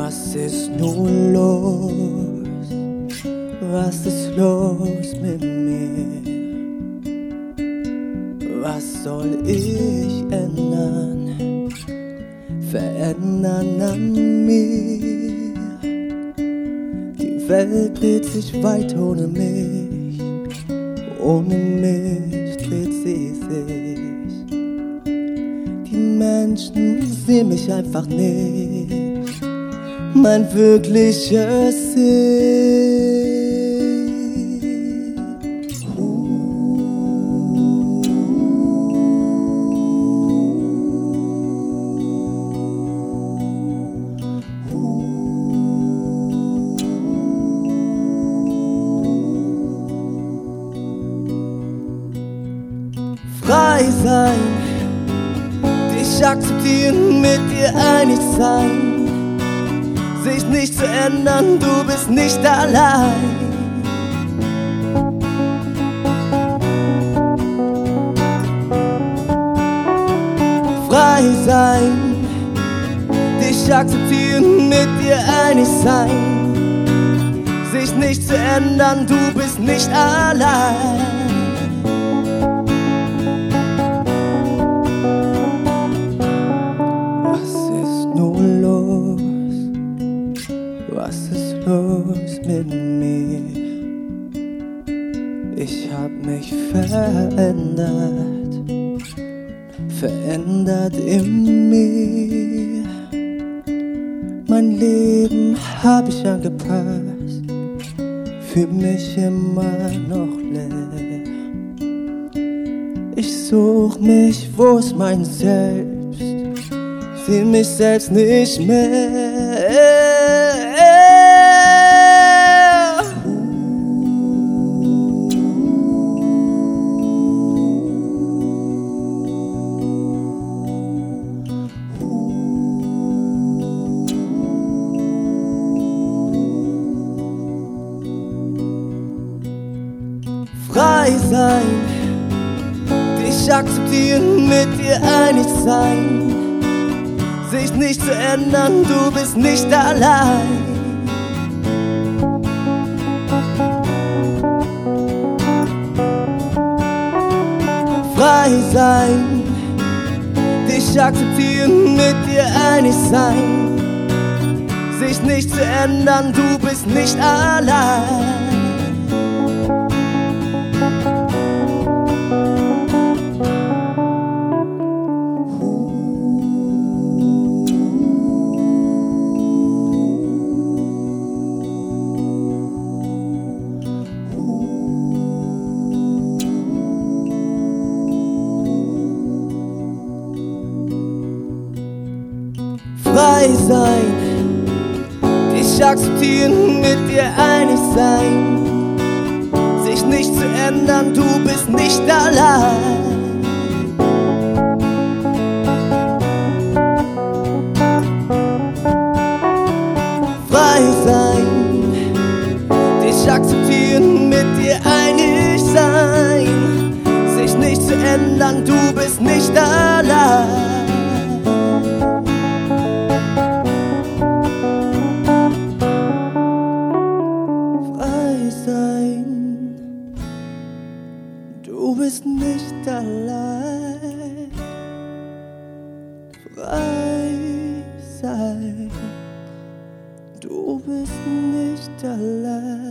Was ist nun los? Was ist los mit mir? Was soll ich ändern, verändern an mir? Die Welt dreht sich weit ohne mich dreht sie sich. Die Menschen sehen mich einfach nicht, mein wirkliches Ich. Frei sein, dich akzeptieren, mit dir einig sein, sich nicht zu ändern, du bist nicht allein. Frei sein, dich akzeptieren, mit dir einig sein, sich nicht zu ändern, du bist nicht allein. Was ist los mit mir? Ich hab mich verändert in mir. Mein Leben hab ich angepasst, fühl mich immer noch leer. Ich such mich, wo ist mein Selbst? Seh mich selbst nicht mehr. Frei sein, dich akzeptieren, mit dir einig sein, sich nicht zu ändern, du bist nicht allein. Frei sein, dich akzeptieren, mit dir einig sein, sich nicht zu ändern, du bist nicht allein. Frei sein, dich akzeptieren, mit dir einig sein, sich nicht zu ändern, du bist nicht allein. Frei sein, dich akzeptieren, mit dir einig sein, sich nicht zu ändern, du bist nicht allein. Du bist nicht allein. Frei sein. Du bist nicht allein.